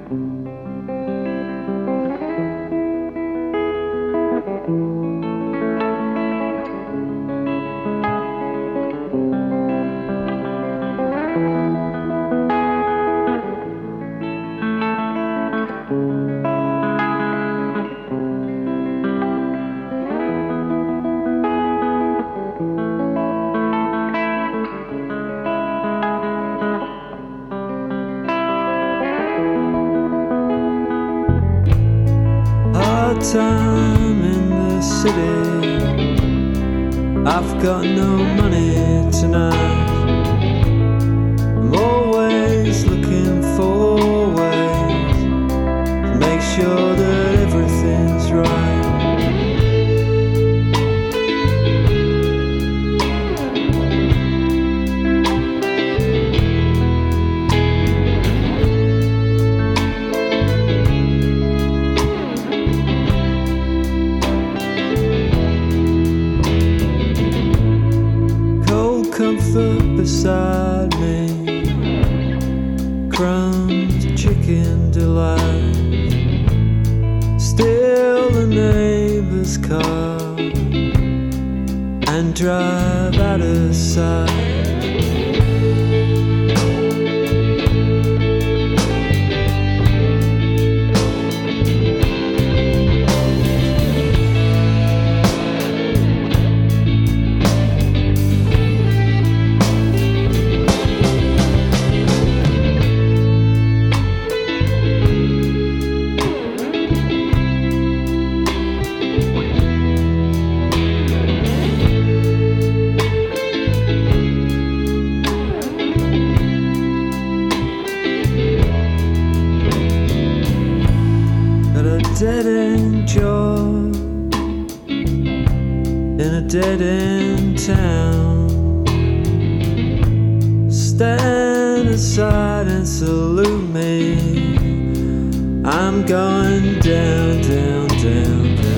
Time in the city, I've got no money tonight. I'm always looking for ways to make sure that everything's right. Comfort beside me, crumbs, chicken delight. Steal the neighbor's car and drive out of sight. Dead-end job in a dead-end town. Stand aside and salute me. I'm going down, down, down, down.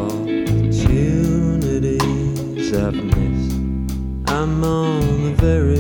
I've missed. I'm on the very